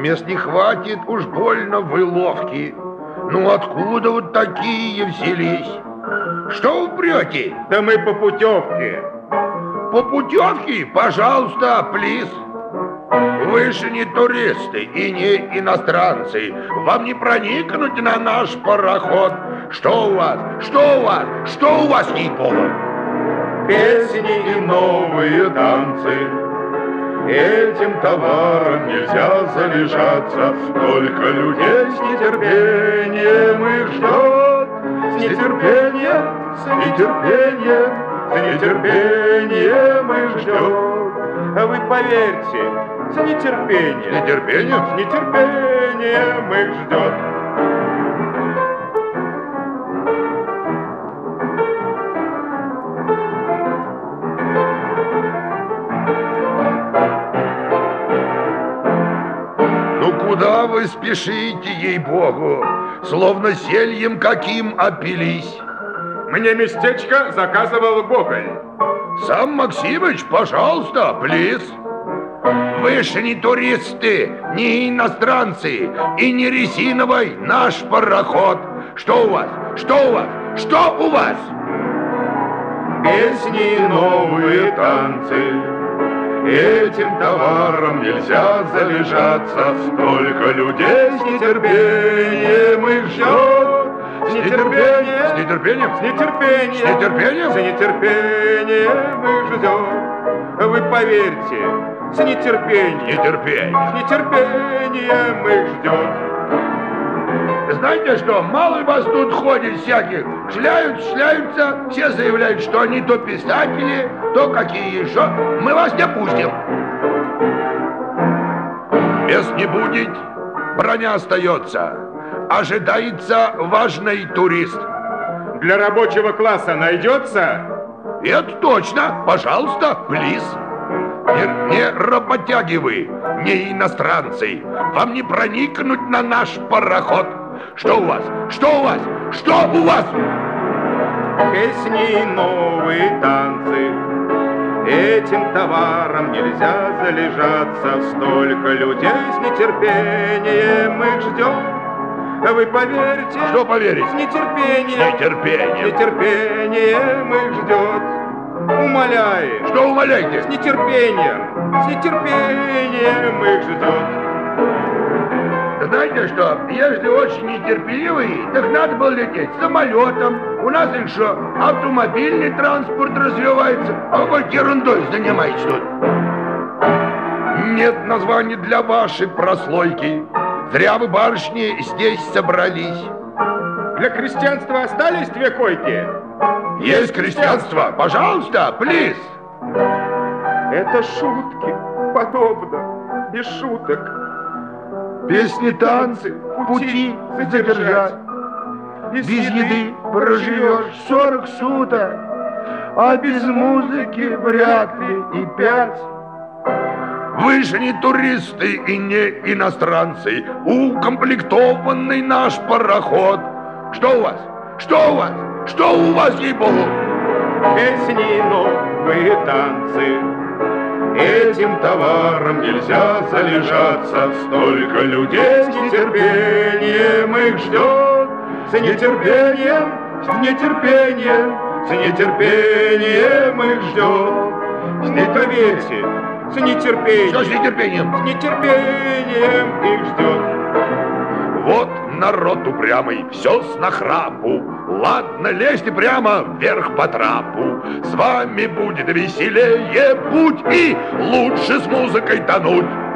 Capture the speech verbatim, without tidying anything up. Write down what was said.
Мест не хватит, уж больно вы ловки. Ну откуда вот такие взялись? Что вы прете? Да мы по путевке. По путевке? Пожалуйста, плиз. Вы же не туристы и не иностранцы. Вам не проникнуть на наш пароход. Что у вас? Что у вас? Что у вас, ей-богу? Песни и новые танцы. Этим товаром нельзя залежаться. Столько людей с нетерпением их ждет. С нетерпением, с нетерпением, с нетерпением их ждет. А вы поверьте, с нетерпением. С нетерпением? С нетерпением их ждет. Ну куда вы спешите, ей-богу? Словно зельем каким опились. Мне местечко заказывал Гоголь. Сам Максимыч, пожалуйста, плиз. Вы же не туристы, не иностранцы и не резиновый наш пароход. Что у вас? Что у вас? Что у вас? Песни и новые танцы. Этим товаром нельзя залежаться. Столько людей с нетерпением их ждет. С нетерпением, С нетерпением? с нетерпением, С нетерпением? с нетерпением их ждет. Вы поверьте, с нетерпением. Нетерпение. С нетерпением их ждет. Знаете что, мало вас тут ходит всяких. Шляют, шляются, все заявляют, что они то писатели, то какие еще. Мы вас не пустим. Мест не будет, броня остается. Ожидается важный турист. Для рабочего класса найдется? Это точно, пожалуйста, плиз. Не, не работяги вы, не иностранцы. Вам не проникнуть на наш пароход. Что у вас? Что у вас? Что у вас? Песни и новые танцы. Этим товаром нельзя залежаться. Столько людей с нетерпением их ждет. Вы поверьте. Что поверить? С нетерпением. С нетерпением. С нетерпением их ждет. Умоляет. Что умоляете? С нетерпением. С нетерпением их ждет. Знаете что, если очень нетерпеливый, так надо было лететь самолетом. У нас еще автомобильный транспорт развивается. А какой ерундой занимаетесь тут? Нет названий для вашей прослойки. Зря вы, барышни, здесь собрались. Для крестьянства остались две койки? Есть крестьянство. Пожалуйста, плиз. Это шутки, подобно, без шуток. Песни, танцы, пути задержать. Без еды проживешь сорок суток, а без музыки вряд ли и пять. Вы же не туристы и не иностранцы. Укомплектованный наш пароход. Что у вас? Что у вас? Что у вас, ей-богу? Песни и новые танцы. Этим товаром нельзя залежаться. Столько людей с нетерпением их ждет. С нетерпением, с нетерпением, с нетерпением их ждет. Не поверьте, с нетерпением. Что с нетерпением? С нетерпением их ждет. Вот народ упрямый, все с нахрапу. Ладно, лезьте прямо вверх по трапу. С вами будет веселее путь и лучше с музыкой тонуть.